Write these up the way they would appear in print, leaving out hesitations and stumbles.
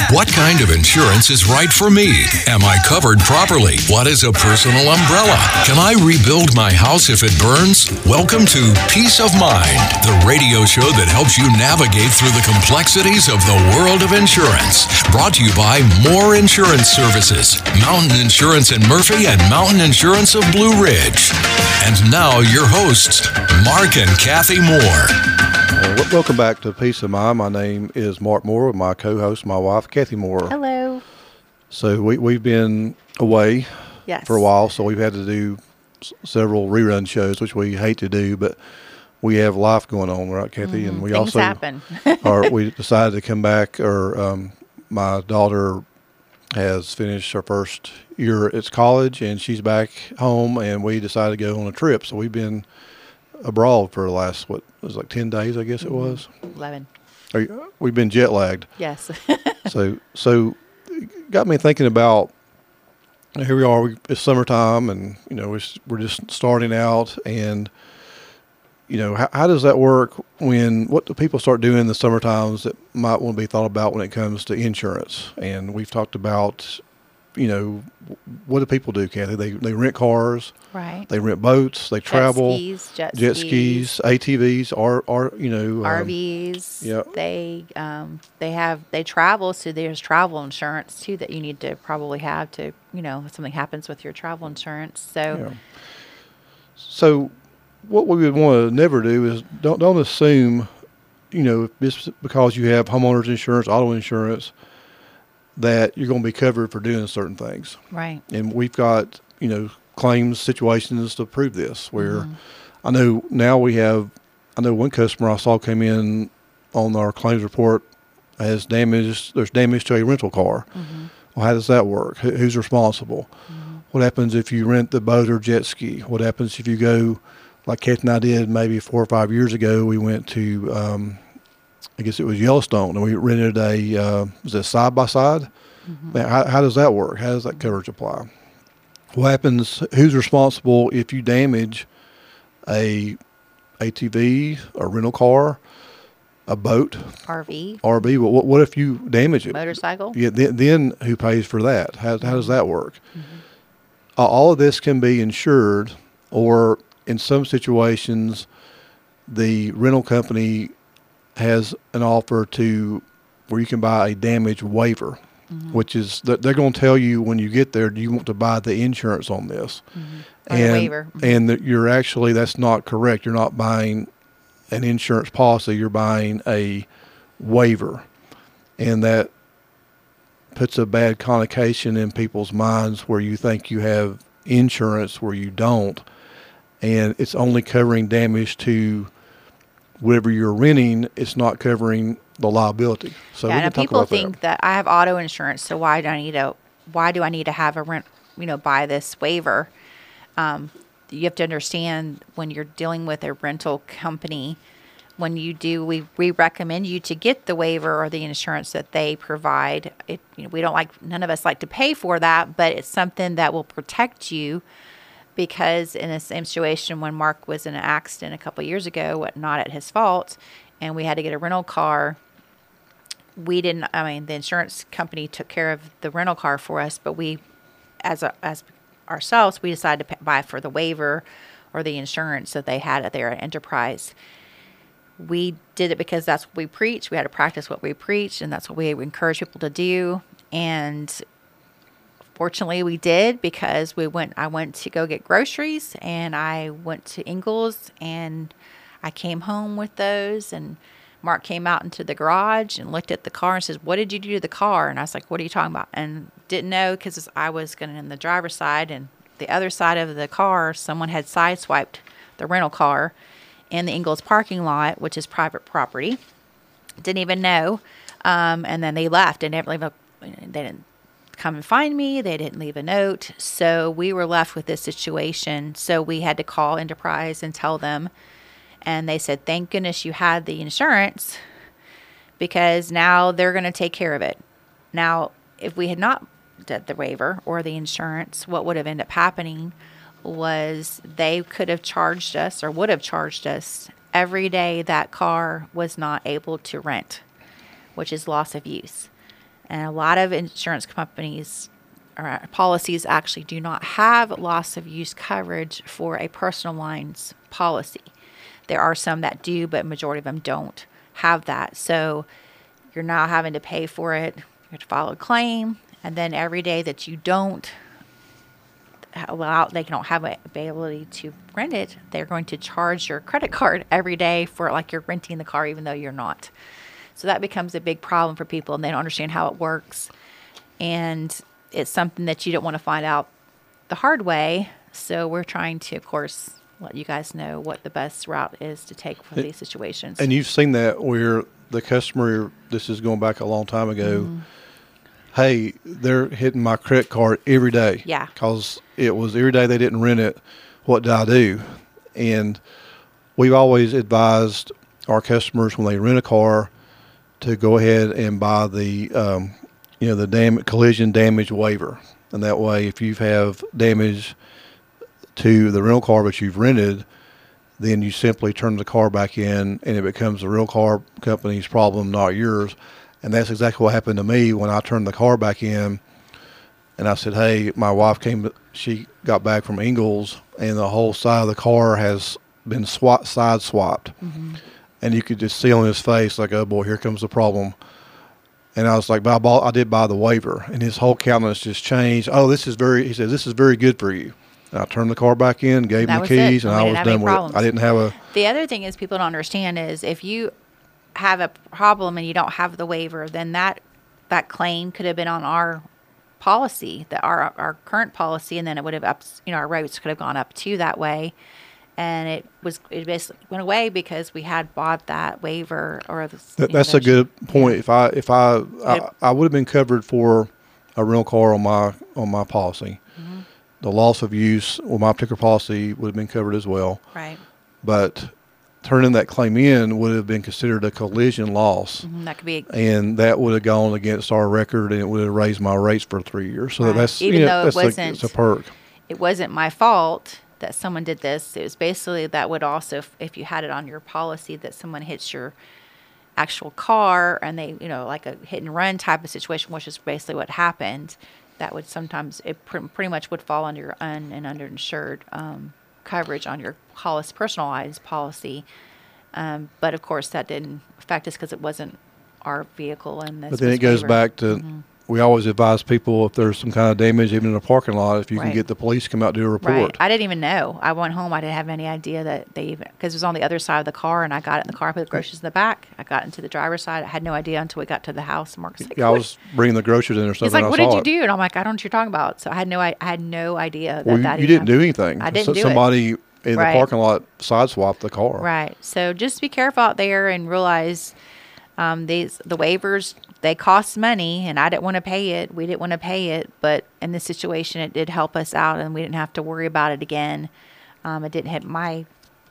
What kind of insurance is right for me? Am I covered properly? What is a personal umbrella? Can I rebuild my house if it burns? Welcome to Peace of Mind, the radio show that helps you navigate through the complexities of the world of insurance. Brought to you by Moore Insurance Services, Mountain Insurance in Murphy and Mountain Insurance of Blue Ridge. And now your hosts, Mark and Kathy Moore. Welcome back to Peace of Mind. My name is Mark Moore with my co-host, my wife, Kathy Moore. Hello. So we've been away for a while, so we've had to do several rerun shows, which we hate to do, but we have life going on, right, Kathy? And we Things also happen. we decided to come back. My daughter has finished her first year at college, and she's back home, and we decided to go on a trip. So we've been abroad for the last, it was like 10 days, I guess it was. 11. We've been jet lagged. Yes. So it got me thinking about, here we are, it's summertime, and, we're just starting out, and, how does that work what do people start doing in the summer times that might want to be thought about when it comes to insurance? And we've talked about, what do people do, Kathy? They rent cars, Right. They rent boats, they travel, jet skis, ATVs, RVs. Yep. They travel, so there's travel insurance too that you need to probably have to, if something happens with your travel insurance. So what we would want to never do is don't assume, just because you have homeowners insurance, auto insurance, that you're going to be covered for doing certain things. Right. And we've got, claims situations to prove this, where I know now one customer I saw came in on our claims report there's damage to a rental car. Well, how does that work? Who's responsible? What happens if you rent the boat or jet ski? What happens if you go, like Kathy and I did maybe 4 or 5 years ago, we went to, I guess it was Yellowstone, and we rented was it side-by-side? How does that work? How does that coverage apply? What happens, who's responsible if you damage a ATV, a rental car, a boat? RV. Well, what if you damage it? Motorcycle. Yeah, then who pays for that? How does that work? All of this can be insured, or in some situations, the rental company has an offer where you can buy a damage waiver, which is that they're going to tell you when you get there, do you want to buy the insurance on this? Or the waiver. And you're actually, that's not correct. You're not buying an insurance policy. You're buying a waiver. And that puts a bad connotation in people's minds where you think you have insurance where you don't. And it's only covering damage to whatever you're renting. It's not covering the liability. So and people think that I have auto insurance, so why do I need to have a rent, buy this waiver? You have to understand, when you're dealing with a rental company, when you do, we recommend you to get the waiver or the insurance that they provide. None of us like to pay for that, but it's something that will protect you. Because in the same situation when Mark was in an accident a couple of years ago, not at his fault, and we had to get a rental car, the insurance company took care of the rental car for us, but we, as ourselves, we decided to buy for the waiver or the insurance that they had at their Enterprise. We did it because that's what we preach. We had to practice what we preach, and that's what we encourage people to do. And fortunately, we did, because I went to go get groceries, and I went to Ingles, and I came home with those, and Mark came out into the garage and looked at the car and says, "What did you do to the car?" And I was like, "What are you talking about?" And didn't know, because I was going in the driver's side, and the other side of the car, someone had sideswiped the rental car in the Ingles parking lot, which is private property. Didn't even know. And then they left, and they didn't come and find me. They didn't leave a note. So we were left with this situation. So we had to call Enterprise and tell them. And they said, "Thank goodness you had the insurance, because now they're going to take care of it." Now, if we had not done the waiver or the insurance, what would have ended up happening was they could have charged us, or would have charged us, every day that car was not able to rent, which is loss of use. And a lot of insurance companies or policies actually do not have loss of use coverage for a personal lines policy. There are some that do, but majority of them don't have that. So you're now having to pay for it. You have to file a claim, and then every day that you don't they don't have a ability to rent it, they're going to charge your credit card every day for like you're renting the car even though you're not. So that becomes a big problem for people, and they don't understand how it works. And it's something that you don't want to find out the hard way. So we're trying to, of course, let you guys know what the best route is to take for these situations. And you've seen that where the customer, this is going back a long time ago, hey, they're hitting my credit card every day. Yeah. Because it was every day they didn't rent it. What do I do? And we've always advised our customers when they rent a car to go ahead and buy the, the collision damage waiver. And that way, if you have damage to the rental car but you've rented, then you simply turn the car back in and it becomes the rental car company's problem, not yours. And that's exactly what happened to me when I turned the car back in. And I said, hey, my wife she got back from Ingalls, and the whole side of the car has been side swapped. Mm-hmm. And you could just see on his face, like, oh boy, here comes the problem. And I was like, but I did buy the waiver. And his whole countenance just changed. Oh, he said, this is very good for you. And I turned the car back in, gave him the keys, and I was done with it. I didn't have a... The other thing is people don't understand is if you have a problem and you don't have the waiver, then that claim could have been on our policy, our current policy, and then it would have our rates could have gone up too that way. And it basically went away because we had bought that waiver or that's a good point. Yeah. If I would have been covered for a rental car on my policy. Mm-hmm. The loss of use on my particular policy would have been covered as well. Right. But turning that claim in would have been considered a collision loss. Mm-hmm. That could be, and that would have gone against our record, and it would have raised my rates for 3 years. So right. that's even though it's a perk. It wasn't my fault that someone did this. It was basically that would also, if you had it on your policy that someone hits your actual car and they, like a hit and run type of situation, which is basically what happened, that would sometimes, it pretty much would fall under your underinsured coverage on your personalized policy. But of course that didn't affect us because it wasn't our vehicle. But then it goes back to, we always advise people if there's some kind of damage, even in a parking lot, if you can get the police to come out and do a report. Right. I didn't even know. I went home. I didn't have any idea that because it was on the other side of the car, and I got it in the car, I put the groceries in the back. I got into the driver's side. I had no idea until we got to the house. Mark's like, I was bringing the groceries in or something. He's like, what did you do? And I'm like, I don't know what you're talking about. So I had no idea that you didn't do anything. I didn't do somebody in the parking lot sideswiped the car. Right. So just be careful out there and realize the waivers, they cost money, and I didn't want to pay it. We didn't want to pay it, but in this situation, it did help us out, and we didn't have to worry about it again. It didn't hit my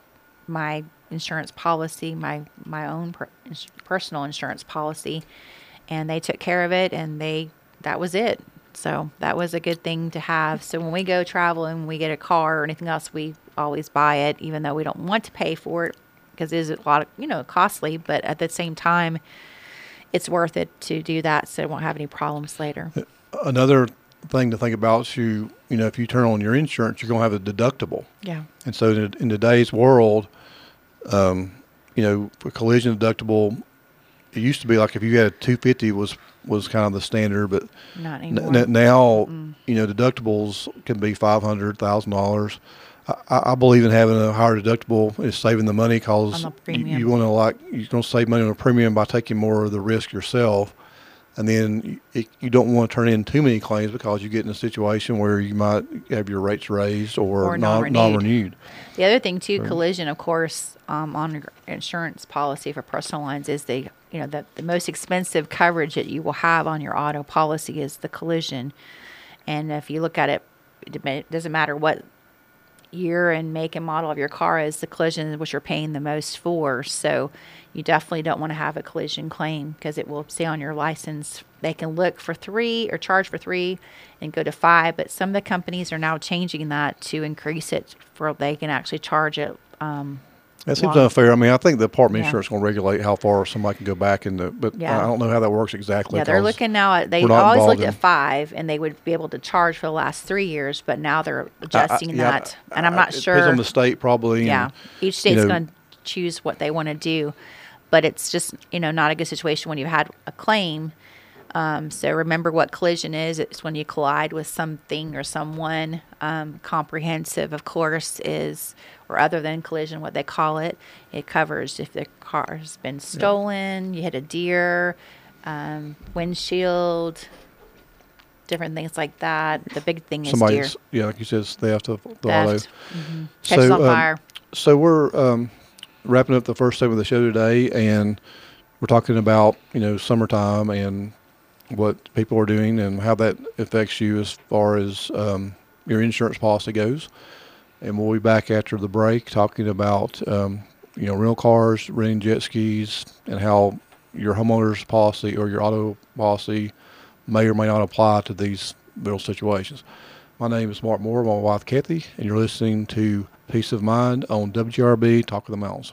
insurance policy, my own personal insurance policy, and they took care of it, and that was it. So that was a good thing to have. So when we go travel and we get a car or anything else, we always buy it, even though we don't want to pay for it because it is a lot of, costly, but at the same time, it's worth it to do that so it won't have any problems later. Another thing to think about is if you turn on your insurance, you're going to have a deductible. Yeah. And so in today's world, for collision deductible, it used to be like if you had a $250 was kind of the standard, but not anymore. Now, deductibles can be $500, $1,000. I believe in having a higher deductible is saving the money because you want to save money on a premium by taking more of the risk yourself, and then you don't want to turn in too many claims because you get in a situation where you might have your rates raised or non-renewed. The other thing too, collision, of course, on your insurance policy for personal lines is the most expensive coverage that you will have on your auto policy is the collision, and if you look at it, it doesn't matter what year and make and model of your car is, the collision is what you're paying the most for. So you definitely don't want to have a collision claim because it will say on your license they can look for 3 or charge for 3 and go to 5, but some of the companies are now changing that to increase it for they can actually charge it That seems long. unfair. I mean, I think the apartment Yeah. insurance is going to regulate how far somebody can go back but Yeah. I don't know how that works exactly. Yeah, they're 'cause looking now at, they we're not always involved looked in- at 5 and they would be able to charge for the last 3 years, but now they're adjusting yeah, that. And I'm not it sure. depends on the state probably. Yeah. and, Each state's know, going to choose what they want to do, but it's just, not a good situation when you had a claim. So remember what collision is. It's when you collide with something or someone. Comprehensive, of course, is, or other than collision, what they call it. It covers if the car's been stolen, you hit a deer, windshield, different things like that. The big thing is deer. somebody's, yeah, like you said, theft of the auto. Theft. Catches on fire. So we're wrapping up the first segment of the show today, and we're talking about summertime and what people are doing and how that affects you as far as your insurance policy goes. And we'll be back after the break talking about rental cars, renting jet skis, and how your homeowner's policy or your auto policy may or may not apply to these little situations. My name is Mark Moore, my wife Kathy, and you're listening to Peace of Mind on WGRB Talk of the Mountains.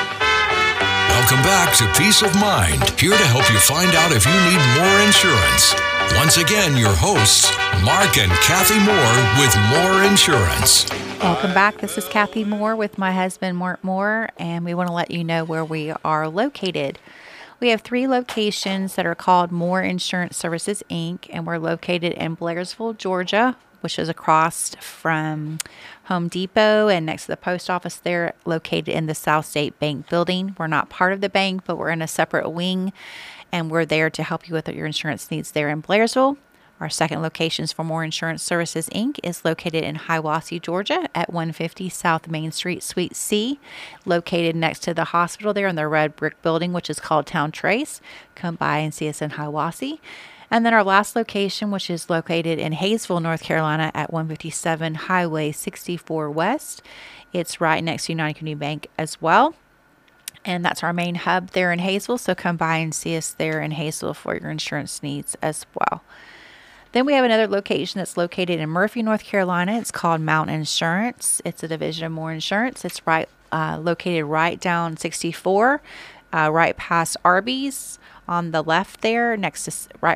Welcome back to Peace of Mind, here to help you find out if you need more insurance. Once again, your hosts, Mark and Kathy Moore with Moore Insurance. Welcome back. This is Kathy Moore with my husband, Mark Moore, and we want to let you know where we are located. We have 3 locations that are called Moore Insurance Services, Inc., and we're located in Blairsville, Georgia, which is across from Home Depot and next to the post office there, located in the South State Bank building. We're not part of the bank, but we're in a separate wing, and we're there to help you with your insurance needs there in Blairsville. Our second location for Moore Insurance Services, Inc. is located in Hiawassee, Georgia at 150 South Main Street, Suite C, located next to the hospital there in the red brick building, which is called Town Trace. Come by and see us in Hiawassee. And then our last location, which is located in Hayesville, North Carolina at 157 Highway 64 West. It's right next to United Community Bank as well. And that's our main hub there in Hayesville. So come by and see us there in Hayesville for your insurance needs as well. Then we have another location that's located in Murphy, North Carolina. It's called Mountain Insurance. It's a division of Moore Insurance. It's located right down 64, right past Arby's on the left there, next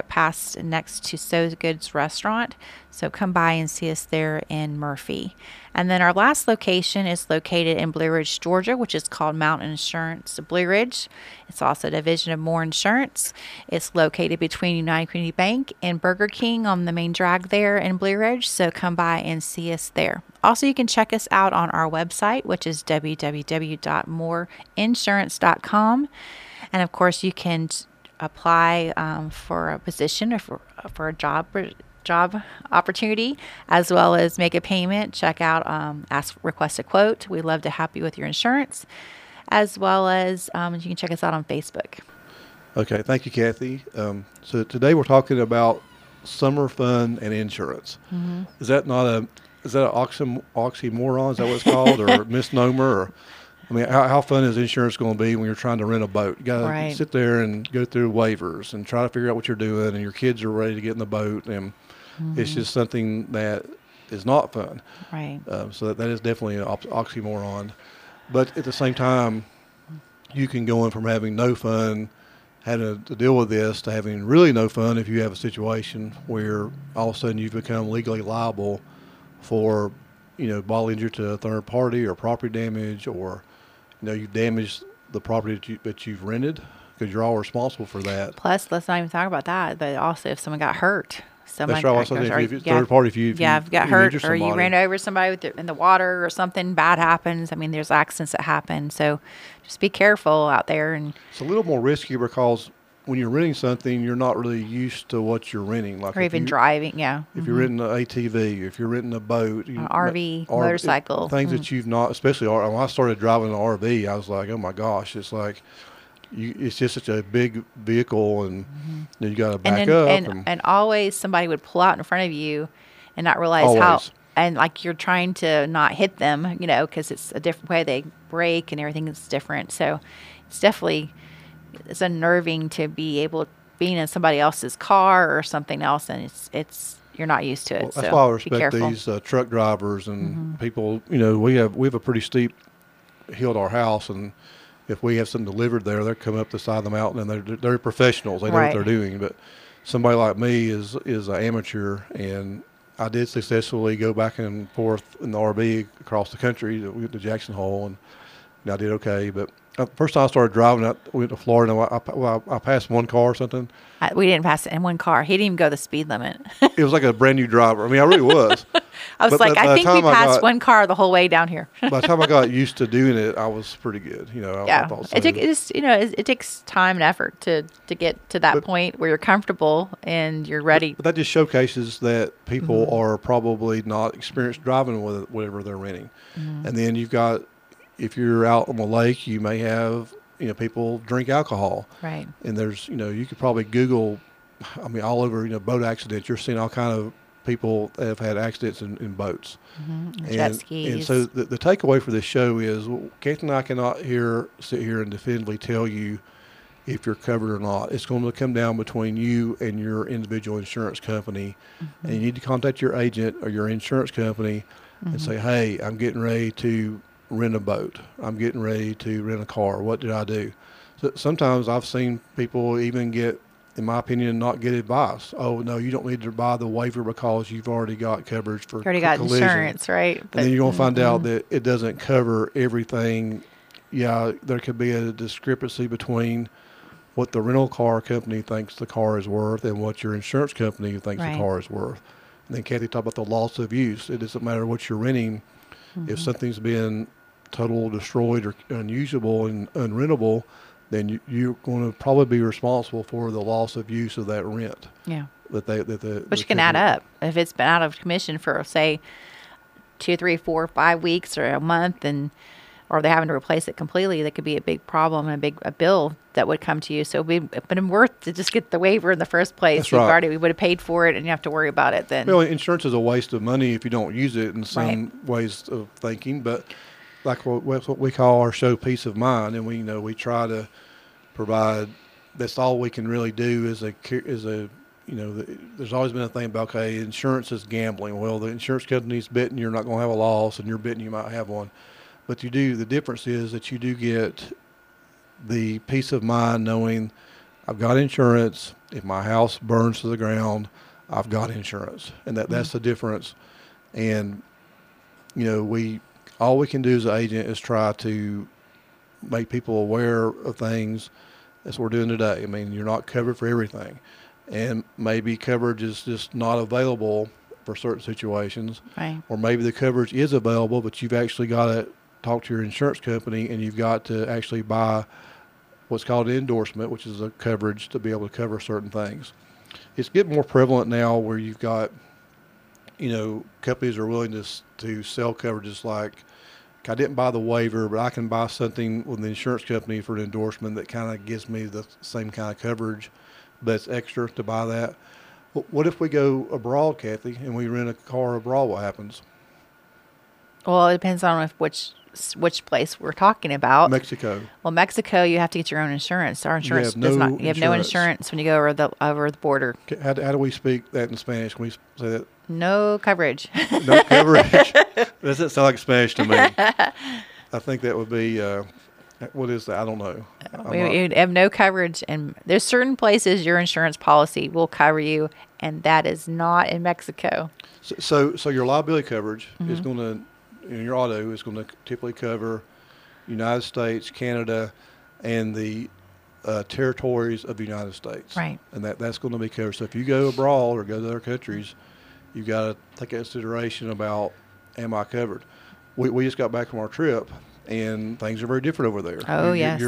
to So Good's Restaurant. So come by and see us there in Murphy. And then our last location is located in Blue Ridge, Georgia, which is called Mountain Insurance Blue Ridge. It's also a division of Moore Insurance. It's located between United Community Bank and Burger King on the main drag there in Blue Ridge. So come by and see us there. Also, you can check us out on our website, which is www.mooreinsurance.com. And of course, you can apply for a position or for a job opportunity, as well as make a payment. Check out, request a quote. We'd love to help you with your insurance, as well as you can check us out on Facebook. Okay, thank you, Kathy. So today we're talking about summer fun and insurance. Mm-hmm. Is that an oxymoron? Is that what it's called, or a misnomer? Or, I mean, how fun is insurance going to be when you're trying to rent a boat? You got to sit there and go through waivers and try to figure out what you're doing, and your kids are ready to get in the boat, and it's just something that is not fun. Right. So that is definitely an oxymoron. But at the same time, you can go in from having no fun, having to deal with this, to having really no fun if you have a situation where all of a sudden you've become legally liable for, bodily injury to a third party or property damage, or you've damaged the property that you've rented, because you're all responsible for that. Plus, let's not even talk about that, but also if someone got hurt. That's right. Also, if it's third party, if you got hurt or you ran over somebody in the water or something bad happens. I mean, there's accidents that happen. So just be careful out there. And it's a little more risky because when you're renting something, you're not really used to what you're renting. Or even driving, yeah. If you're renting an ATV, if you're renting a boat. An RV, motorcycle. Things that you've not, especially when I started driving an RV, I was like, oh my gosh, it's like, it's just such a big vehicle, and you got to back up. And always somebody would pull out in front of you and not realize how, and like you're trying to not hit them, because it's a different way they brake and everything is different. So it's unnerving to be being in somebody else's car or something else, and it's you're not used to it. Well, that's why I respect these truck drivers and people. We have a pretty steep healed our house, and if we have something delivered there, they're coming up the side of the mountain, and they're professionals. They know Right. what they're doing. But somebody like me is an amateur, and I did successfully go back and forth in the RV across the country to Jackson Hole, and I did okay. But first time I started driving, we went to Florida. And I passed one car or something. We didn't pass it in one car. He didn't even go the speed limit. It was like a brand new driver. I mean, I really was. I was But like, by I the think we time I passed got- one car the whole way down here. By the time I got used to doing it, I was pretty good. I Yeah, thought so. it takes time and effort to get to that But- point where you're comfortable and you're ready. But that just showcases that people Mm-hmm. are probably not experienced driving with whatever they're renting. Mm-hmm. And then you've got, if you're out on the lake, you may have, people drink alcohol. Right. And there's, you could probably Google, I mean, all over, boat accidents. You're seeing all kind of people that have had accidents in boats. Jet skis. And so the takeaway for this show is, Kathy and I cannot sit here and definitively tell you if you're covered or not. It's going to come down between you and your individual insurance company. And you need to contact your agent or your insurance company and say, hey, I'm getting ready to rent a boat. I'm getting ready to rent a car. What did I do? So sometimes I've seen people even get, in my opinion, not get advice. Oh, no, you don't need to buy the waiver because you've already got coverage for You already got collision. insurance, right? And then you're going to find out that it doesn't cover everything. Yeah, there could be a discrepancy between what the rental car company thinks the car is worth and what your insurance company thinks Right. the car is worth. And then Kathy talked about the loss of use. It doesn't matter what you're renting. If something's been total destroyed or unusable and unrentable, then you're going to probably be responsible for the loss of use of that rent. Yeah. Which Which can add up. If it's been out of commission for, say, 2, 3, 4, 5 weeks or a month, or they're having to replace it completely, that could be a big problem and a bill that would come to you. So it would have been worth to just get the waiver in the first place. That's right. We would have paid for it and you have to worry about it then. Well, insurance is a waste of money if you don't use it in some Right. ways of thinking. But like what we call our show, Peace of Mind, and we try to provide. That's all we can really do is there's always been a thing about, okay, insurance is gambling. Well, the insurance company's betting you're not going to have a loss, and you're betting you might have one. But you do. The difference is that you do get the peace of mind knowing I've got insurance. If my house burns to the ground, I've got insurance, and that's the difference. And all we can do as an agent is try to make people aware of things. That's what we're doing today. I mean, you're not covered for everything, and maybe coverage is just not available for certain situations, Right. or maybe the coverage is available, but you've actually got to talk to your insurance company, and you've got to actually buy what's called an endorsement, which is a coverage to be able to cover certain things. It's getting more prevalent now where you've got, companies are willing to sell coverages like, I didn't buy the waiver, but I can buy something with the insurance company for an endorsement that kind of gives me the same kind of coverage, but it's extra to buy that. What if we go abroad, Kathy, and we rent a car abroad? What happens? Well, it depends on which place we're talking about. Mexico. Well, Mexico, you have to get your own insurance. Our insurance have does no not. You have no insurance. insurance when you go over the border. How do we speak that in Spanish? Can we say that? No coverage. No coverage. Doesn't sound like Spanish to me. I think that would be, what is that? I don't know. You have no coverage, and there's certain places your insurance policy will cover you, and that is not in Mexico. So your liability coverage is going to, in your auto, is going to typically cover United States, Canada, and the territories of the United States. Right. And that's going to be covered. So if you go abroad or go to other countries, you've got to take consideration about, am I covered? We just got back from our trip, and things are very different over there. Oh, yes.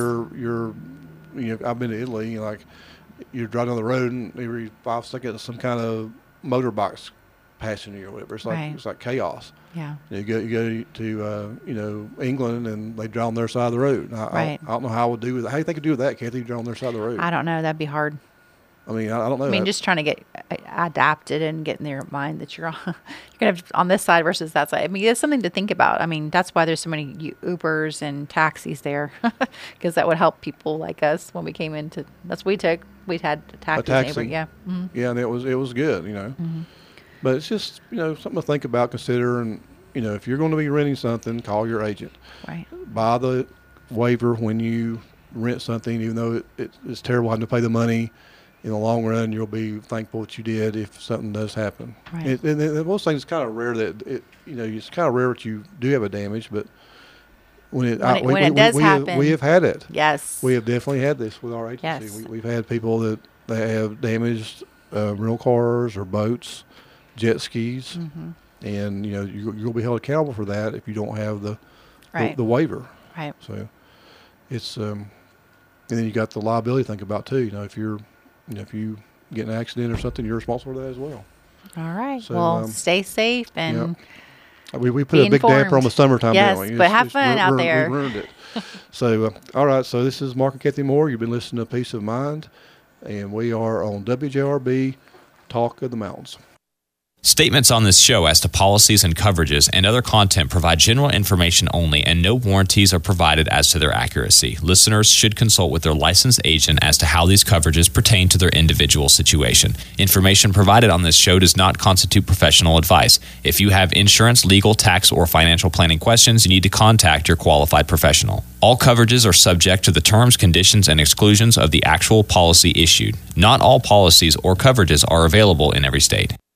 I've been to Italy, like you're driving on the road, and every 5 seconds some kind of motorbike's passing you or whatever. It's like Right. it's like chaos. Yeah. You go to England, and they drive on their side of the road. Right. I don't know how I would do with that. How do you think I do with that, Kathy? Drive on their side of the road. I don't know. That'd be hard. I mean, I don't know. I mean, just trying to get adapted and get in their mind that you're gonna have on this side versus that side. I mean, it's something to think about. I mean, that's why there's so many Ubers and taxis there, because that would help people like us when we came into. That's what we took. We'd had taxis. taxi. Yeah. Mm-hmm. Yeah, and it was good, But it's just something to think about, consider, and if you're going to be renting something, call your agent. Right. Buy the waiver when you rent something, even though it's terrible having to pay the money. In the long run, you'll be thankful that you did if something does happen. Right. And most things, it's kind of rare that it's kind of rare that you do have a damage, but when it does happen, we have had it. Yes. We have definitely had this with our agency. Yes. We've had people that have damaged rental cars or boats, jet skis, and you'll be held accountable for that if you don't have the waiver. Right. So it's and then you got the liability to think about too. If you get in an accident or something, you're responsible for that as well. All right. So, well, stay safe and we put a big damper on the summertime. Yes, didn't we? but have fun out there. We ruined it. So, all right. So this is Mark and Kathy Moore. You've been listening to Peace of Mind, and we are on WJRB Talk of the Mountains. Statements on this show as to policies and coverages and other content provide general information only, and no warranties are provided as to their accuracy. Listeners should consult with their licensed agent as to how these coverages pertain to their individual situation. Information provided on this show does not constitute professional advice. If you have insurance, legal, tax, or financial planning questions, you need to contact your qualified professional. All coverages are subject to the terms, conditions, and exclusions of the actual policy issued. Not all policies or coverages are available in every state.